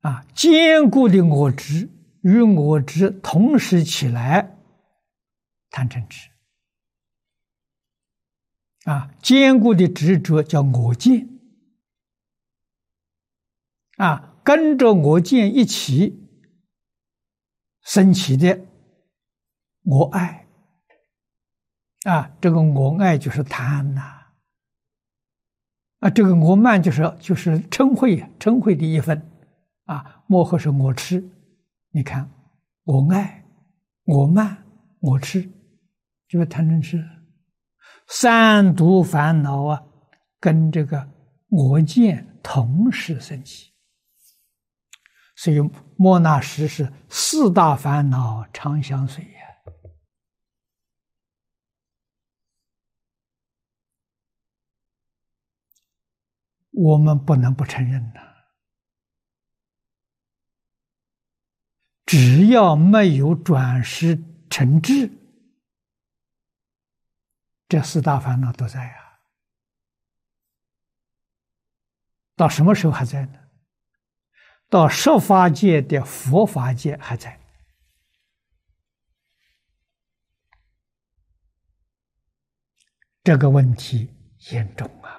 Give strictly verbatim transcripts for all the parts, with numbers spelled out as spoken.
啊，坚固的我执与我执同时起来，贪嗔痴。啊，坚固的执着叫我见。啊，跟着我见一起升起的我爱。啊，这个我爱就是贪呐。啊，这个我慢就是就是嗔恚，嗔恚的一分。啊，末后是我痴。你看，我爱、我慢、我痴，就是贪嗔痴。三毒烦恼啊，跟这个我见同时升起。所以莫那时是四大烦恼常相随呀。我们不能不承认呐。只要没有转识成智，这四大烦恼都在啊。到什么时候还在呢？到十法界的佛法界还在。这个问题严重啊！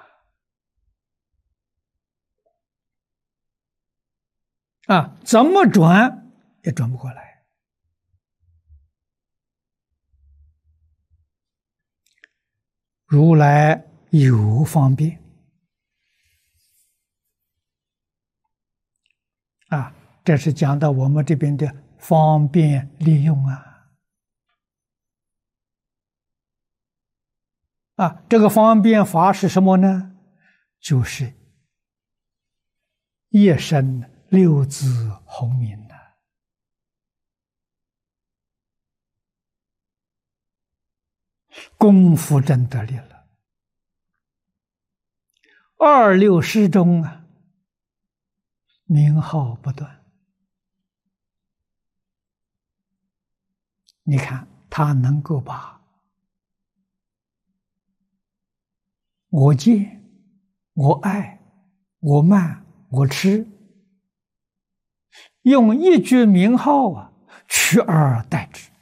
啊，怎么转也转不过来。如来有方便啊，这是讲到我们这边的方便利用啊。啊，这个方便法是什么呢？就是一身六字洪名呐。功夫真得力了。二六师中啊，名号不断。你看他能够把我见、我爱、我慢、我痴，用一句名号啊取而代之。